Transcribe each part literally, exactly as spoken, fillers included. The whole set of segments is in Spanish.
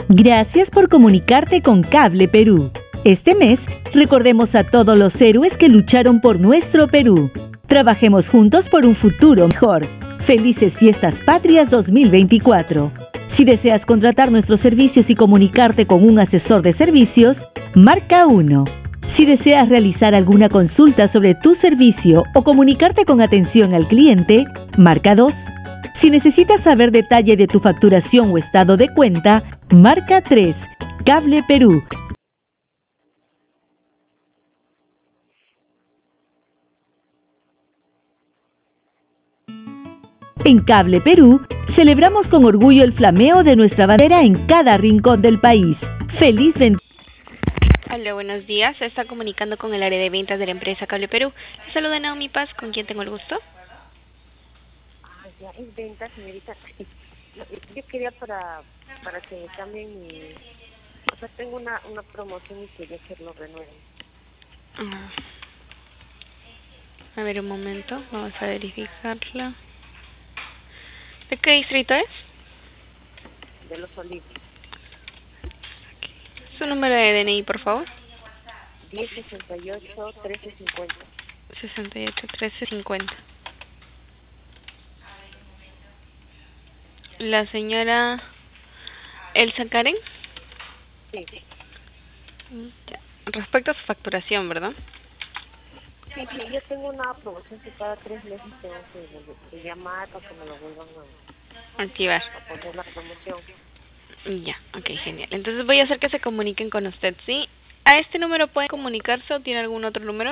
Gracias por comunicarte con Cable Perú. Este mes, recordemos a todos los héroes que lucharon por nuestro Perú. Trabajemos juntos por un futuro mejor. Felices Fiestas Patrias dos mil veinticuatro. Si deseas contratar nuestros servicios y comunicarte con un asesor de servicios, marca uno. Si deseas realizar alguna consulta sobre tu servicio o comunicarte con atención al cliente, marca dos. Si necesitas saber detalle de tu facturación o estado de cuenta, marca tres. Cable Perú. En Cable Perú, celebramos con orgullo el flameo de nuestra bandera en cada rincón del país. ¡Feliz veintiuno! Hola, buenos días. Se está comunicando con el área de ventas de la empresa Cable Perú. Le saluda Naomi Paz, ¿con quién tengo el gusto? Ah, ya, es venta, señorita. Yo quería para para que me cambien mi... O sea, tengo una, una promoción y quería que lo renueven. Ah. A ver, un momento. Vamos a verificarla. ¿De qué distrito es? De Los Olivos. Su número de D N I, por favor. diez sesenta y ocho, trece cincuenta. sesenta y ocho, trece cincuenta. La señora Elsa Karen. Sí. Ya. Respecto a su facturación, ¿verdad? Sí, sí, yo tengo una promoción que cada tres meses tengo que, que llamar para que me lo vuelvan a, Activar. a poner la promoción. Ya, ok, genial. Entonces voy a hacer que se comuniquen con usted, ¿sí? ¿A este número pueden comunicarse o tiene algún otro número?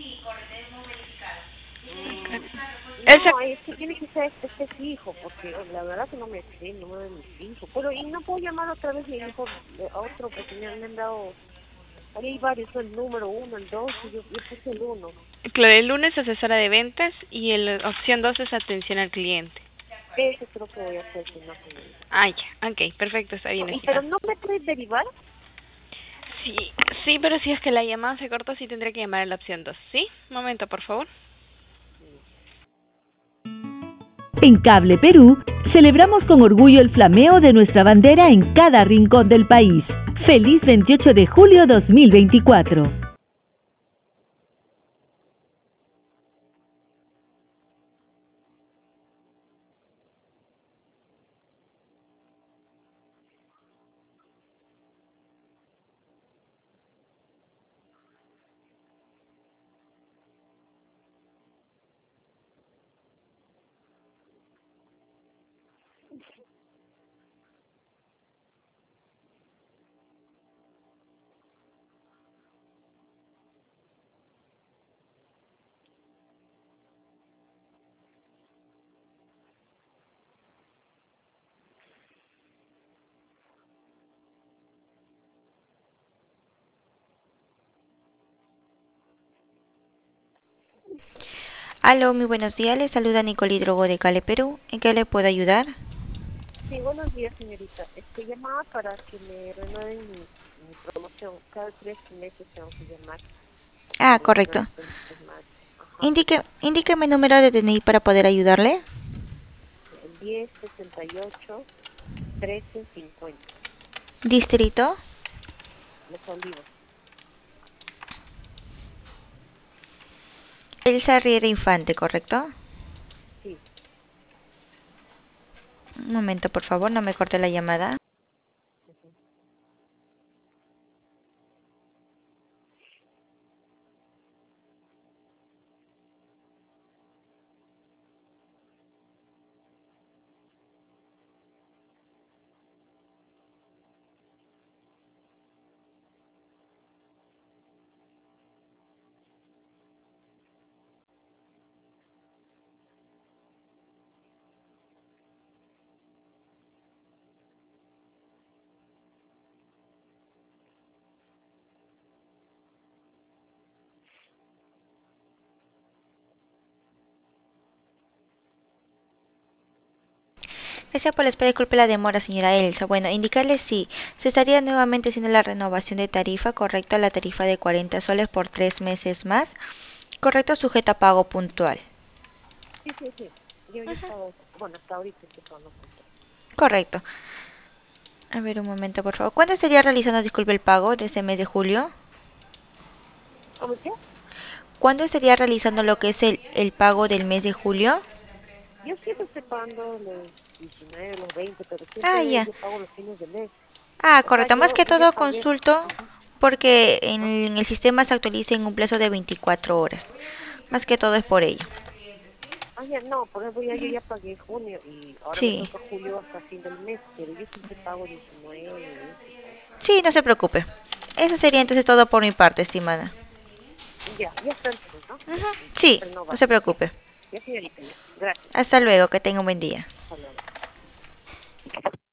Elsa... No, es que tiene que ser este fijo, porque la verdad que no me sé el número de mi fijo. Pero, y no puedo llamar otra vez mi hijo a otro, porque me han me han dado... Ahí hay varios, el número uno, el dos, y yo, yo puse el uno. Claro, el uno es asesora de ventas y el opción dos es atención al cliente. Eso creo que voy a hacer, si no, señorita. Ah, ya, ok, perfecto, está bien. No, y, Aquí. pero no me puedes derivar. Sí, sí, pero si es que la llamada se corta, sí tendré que llamar a la opción dos, ¿sí? Un momento, por favor. En Cable Perú, celebramos con orgullo el flameo de nuestra bandera en cada rincón del país. ¡Feliz veintiocho de julio dos mil veinticuatro! Aló, muy buenos días. Les saluda Nicole Hidrogo de Cale Perú. ¿En qué le puedo ayudar? Sí, buenos días, señorita. Este, llamaba para que me renueven mi, mi promoción. Cada tres meses tengo que llamar. Ah, correcto. Indique, indíqueme el número de D N I para poder ayudarle. El diez sesenta y ocho, trece cincuenta. Distrito. Los Olivos. Elsa Riera Infante, ¿correcto? Sí. Un momento, por favor, no me corte la llamada. Gracias por la espera, disculpe la demora, señora Elsa. Bueno, indicarle si se estaría nuevamente haciendo la renovación de tarifa, correcto, la tarifa de cuarenta soles por tres meses más, correcto, sujeta a pago puntual. Sí, sí, sí. Yo, yo estaba, bueno, hasta ahorita estoy pagando. Correcto. A ver, un momento, por favor. ¿Cuándo estaría realizando, disculpe, el pago de este mes de julio? ¿Cómo qué? ¿Cuándo estaría realizando lo que es el, el pago del mes de julio? Yo siempre estoy pagando los diecinueve, los veinte, pero Ah, siempre ya. yo pago los fines de mes. Ah, O sea, correcto. Más yo, que yo ya todo pagué. consulto Ajá. porque en, Ajá. en el sistema se actualiza en un plazo de veinticuatro horas. Más que todo es por ello. Ah, ya, no, por ejemplo, ya yo ya pagué junio y ahora me Sí. toca julio hasta fin del mes, pero yo siempre pago diecinueve, veinte. Sí, no se preocupe. Eso sería entonces todo por mi parte, estimada. Ya, ya está entonces, ¿no? Ujú. Ya, Sí, no renova. se Ya, preocupe. ya señorita, ya. Gracias. Hasta luego, que tenga un buen día. Hasta luego.